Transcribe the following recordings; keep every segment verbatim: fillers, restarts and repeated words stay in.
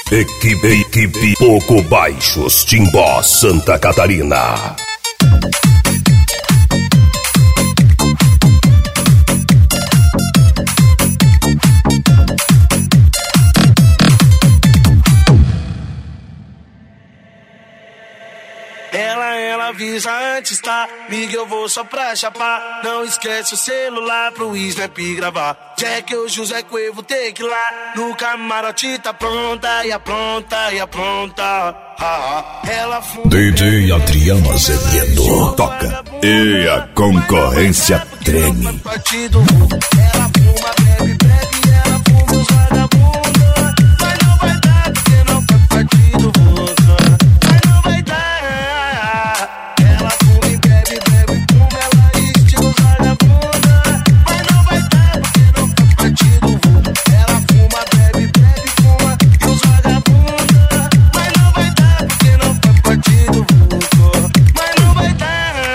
Equipe, equipe Pouco Baixos, Timbó, Santa Catarina. Ela, ela avisa antes, tá? Liga, eu vou só pra chapar. Não esquece o celular pro Snap gravar. Jack, o José Cuevo, tem que ir lá. No camarote tá pronta, e apronta, e apronta. Ah, ela fuma. D J Adriano Azevedo toca e a concorrência treme. Ela fuma, bebe, bebe, ela fuma os vagabunda. Mas não vai dar porque não faz parte do vodka. Mas não vai dar. Ela fuma e bebe, bebe, fuma, ela estilo os vagabunda. Mas não vai dar porque não faz parte do vodka. Ela fuma, bebe, bebe, fuma e os vagabunda. Mas não vai dar porque não faz parte do vodka. Mas não vai dar.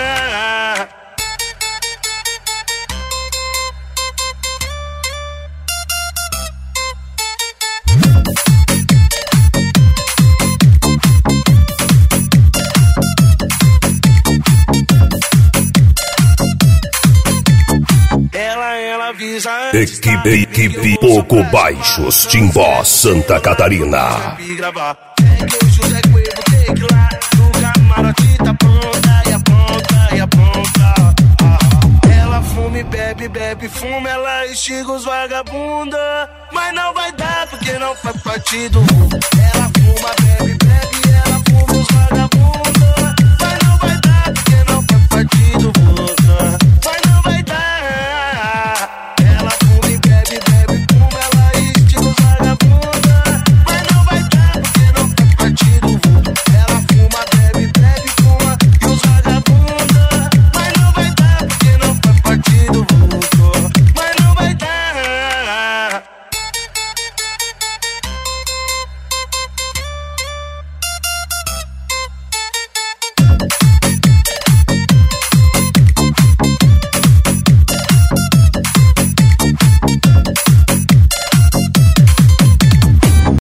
Ela, ela avisa antes, tá? Equipe, equipe Pouco Baixos, Timbó, Santa Catarina. Gravar. O José Cuevo tem que ir lá. No camarote tá pronta, e apronta, e apronta. Ah, ela fuma e bebe, bebe, fuma, ela estiga os vagabunda. Mas não vai dar porque não faz parte do mundo. Ela fuma,